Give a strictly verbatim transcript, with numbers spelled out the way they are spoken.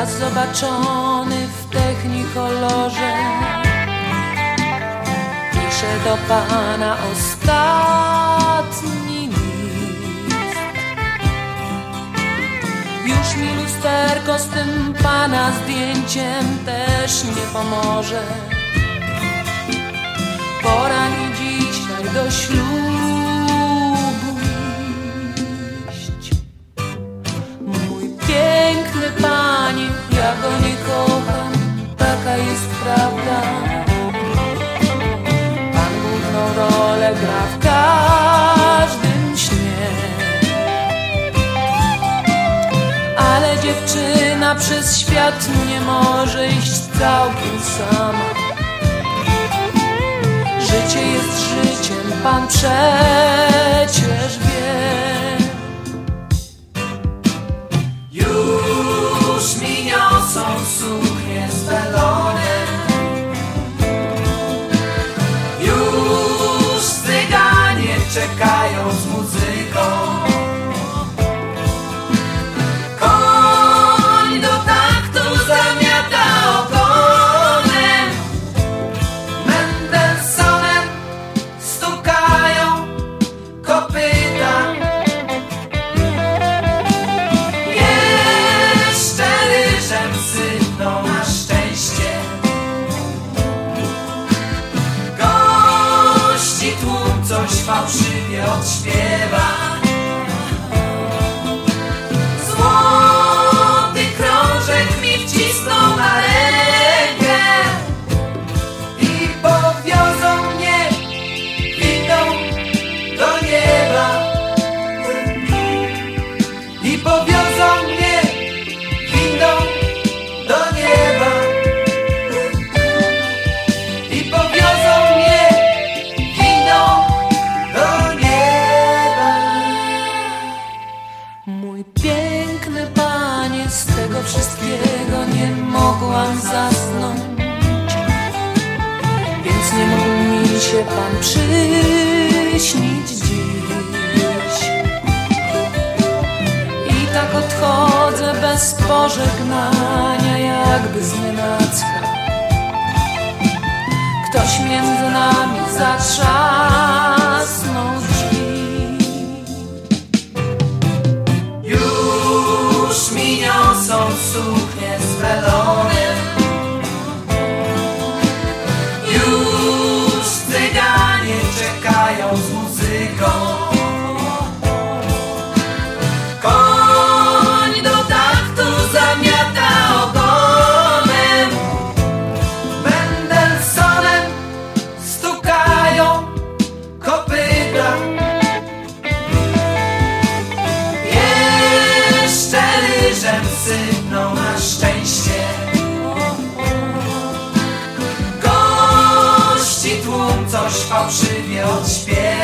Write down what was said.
raz zobaczony w technikolorze, piszę do pana ostatni list. Już mi lusterko z tym pana zdjęciem też nie pomoże. Pora mi dzisiaj do ślubu iść. Mój piękny panie, ja go nie kocham, taka jest prawda. Pan główną rolę gra w każdym śnie, ale dziewczyna przez świat nie może iść całkiem sama. Życie jest życiem, pan przecież wie. Już mi niosą suknię z welonem, już cyganie czekają z muzyką. Koń do taktu zamiata ogonem, Mendelsonem stukają kopyta. Jeszcze ryżem sypną na szczęście. Gości tłum coś fałszywie odśpiewa. Złoty krążek mi wcisną na rękę i powiozą mnie windą do nieba. I powiozą mnie windą do nieba. I powiozą mnie windą do nieba. Mój piękny panie, z tego wszystkiego nie mogłam zasnąć, więc nie mógł mi się pan przyśnić dziś. I tak odchodzę bez pożegnania, jakby znienacka. Ktoś między nami zatrzasnął drzwi. Już mi niosą suknię z welonem, już cyganie czekają z muzyką. Koń do taktu zamiata ogonem, Mendelsonem stukają kopyta. Jeszcze ryżem sypną na szczęście. Gości tłum coś fałszywie odśpiewa.